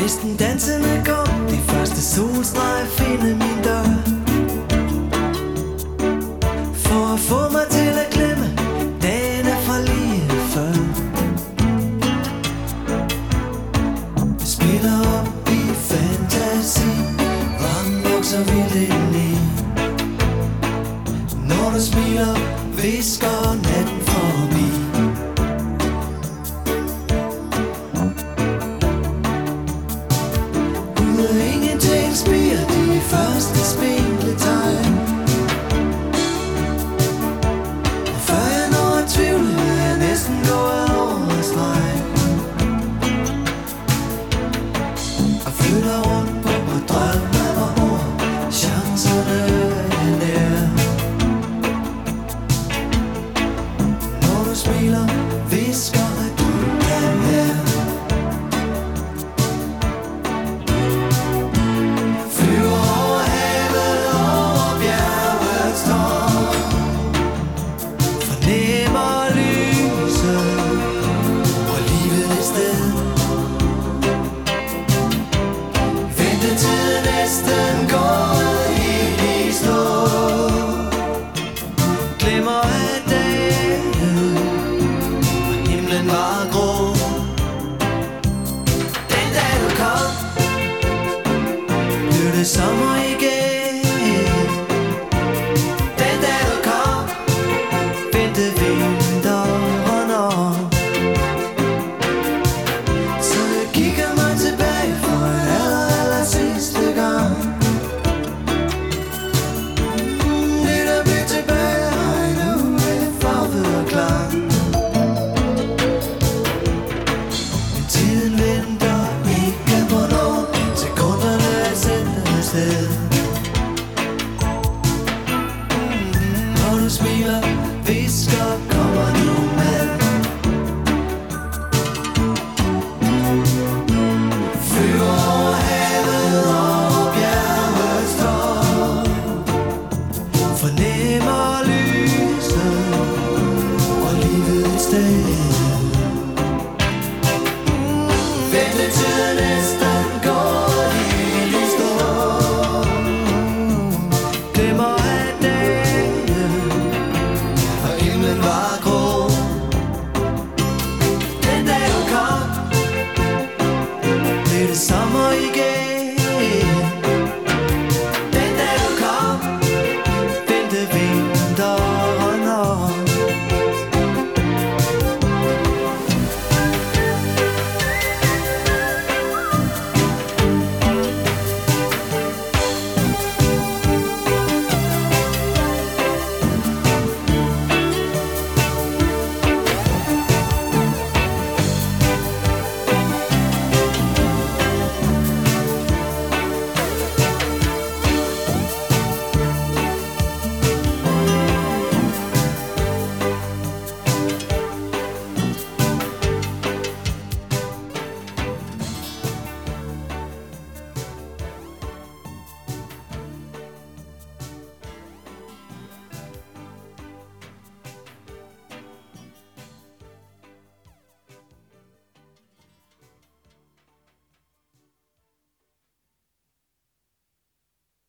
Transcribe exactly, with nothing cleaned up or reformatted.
Næsten dansende går de første solstreg finde min dør, for at få mig til at glemme dagene fra lige før. Det spiller op i fantasi, varmen vokser vildt indeni. Når du smiler, visker natten forbi. Ud af ingenting spiger de første spinkle tegn, og før jeg når at tvivle, er jeg næsten gået over stregen, og flytter rundt på på drømme og ord. Chancerne er nær. Når du smiler, visker at du er her. Flyver over havet, over bjergets top, fornemmer lyset og livet et sted. Ventetiden næsten gået helt i stå. Glemmer at dagen og himlen var grå. Den dag du kom, blev det sommer igen.